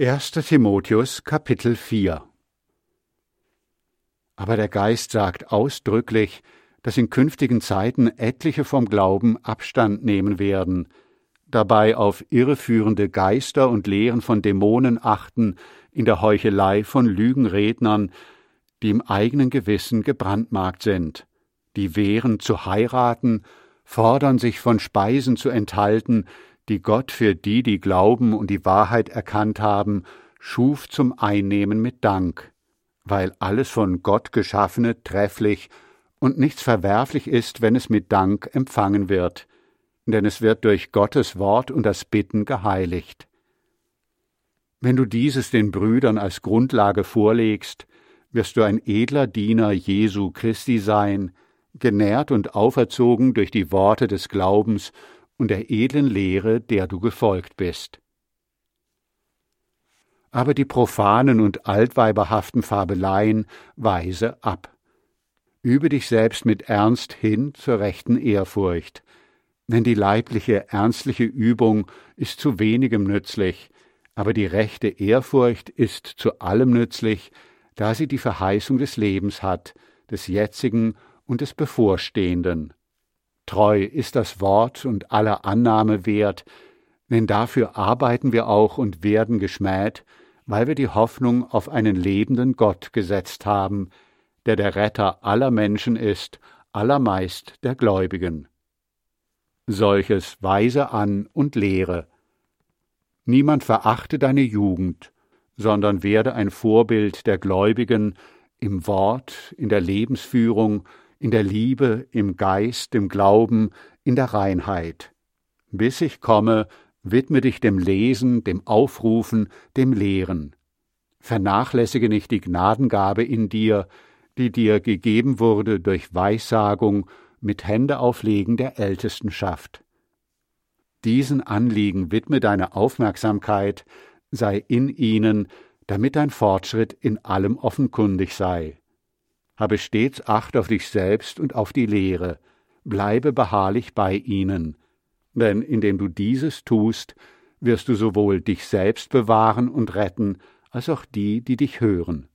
1. Timotheus, Kapitel 4. Aber der Geist sagt ausdrücklich, dass in künftigen Zeiten etliche vom Glauben Abstand nehmen werden, dabei auf irreführende Geister und Lehren von Dämonen achten, in der Heuchelei von Lügenrednern, die im eigenen Gewissen gebrandmarkt sind, die wehren zu heiraten, fordern sich von Speisen zu enthalten, die Gott für die, die glauben und die Wahrheit erkannt haben, schuf zum Einnehmen mit Dank, weil alles von Gott Geschaffene trefflich und nichts verwerflich ist, wenn es mit Dank empfangen wird, denn es wird durch Gottes Wort und das Bitten geheiligt. Wenn du dieses den Brüdern als Grundlage vorlegst, wirst du ein edler Diener Jesu Christi sein, genährt und auferzogen durch die Worte des Glaubens und der edlen Lehre, der du gefolgt bist. Aber die profanen und altweiberhaften Fabeleien weise ab. Übe dich selbst mit Ernst hin zur rechten Ehrfurcht, denn die leibliche, ernstliche Übung ist zu wenigem nützlich, aber die rechte Ehrfurcht ist zu allem nützlich, da sie die Verheißung des Lebens hat, des jetzigen und des bevorstehenden. Treu ist das Wort und aller Annahme wert, denn dafür arbeiten wir auch und werden geschmäht, weil wir die Hoffnung auf einen lebenden Gott gesetzt haben, der Retter aller Menschen ist, allermeist der Gläubigen. Solches weise an und lehre. Niemand verachte deine Jugend, sondern werde ein Vorbild der Gläubigen im Wort, in der Lebensführung, in der Liebe, im Geist, im Glauben, in der Reinheit. Bis ich komme, widme dich dem Lesen, dem Aufrufen, dem Lehren. Vernachlässige nicht die Gnadengabe in dir, die dir gegeben wurde durch Weissagung mit Händeauflegen der Ältestenschaft. Diesen Anliegen widme deine Aufmerksamkeit, sei in ihnen, damit dein Fortschritt in allem offenkundig sei. Habe stets Acht auf dich selbst und auf die Lehre, bleibe beharrlich bei ihnen, denn indem du dieses tust, wirst du sowohl dich selbst bewahren und retten, als auch die, die dich hören.